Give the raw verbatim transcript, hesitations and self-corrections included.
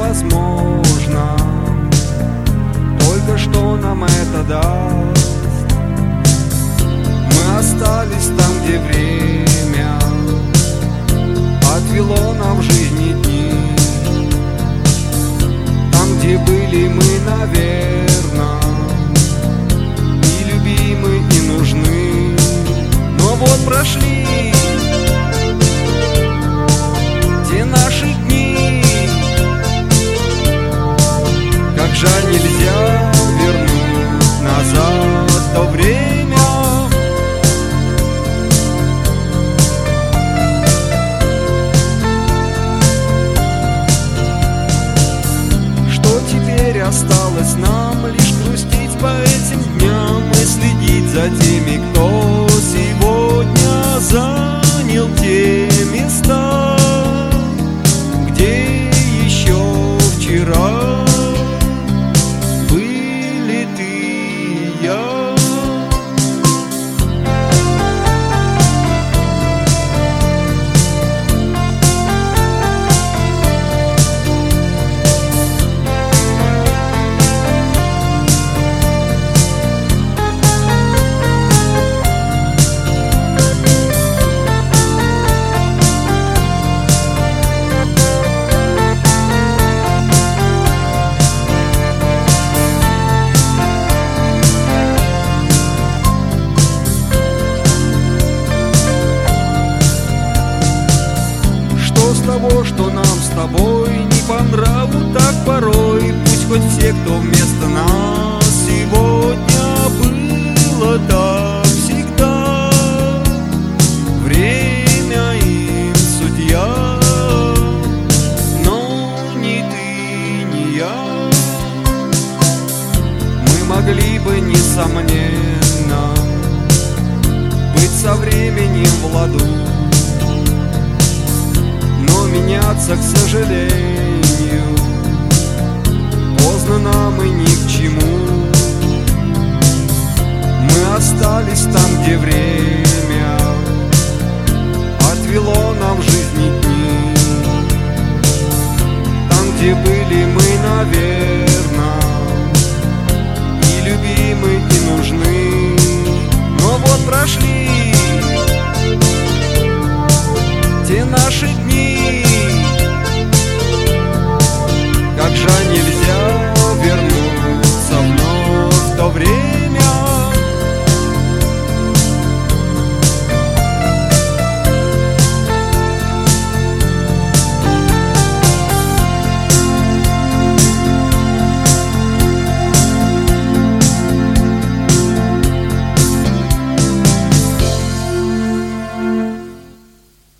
невозможно. Только что нам это даст? Мы остались там, где время отвело нам в жизни дни. Там, где были мы, наверно, и любимы, и нужны. Но вот прошли те наши дни. Как жаль, нельзя вернуть назад то время. Что теперь осталось нам? Лишь грустить по этим дням и следить за теми, кто сегодня занял те места, где еще вчера были ты и я. С того, что нам с тобой не по нраву так порой. Пусть хоть все, кто вместо нас сегодня, было так всегда. Время им судья, но ни ты, ни я. Мы могли бы, несомненно, быть со временем в ладу, но меняться, к сожалению, поздно нам и ни к чему. Мы остались там, где время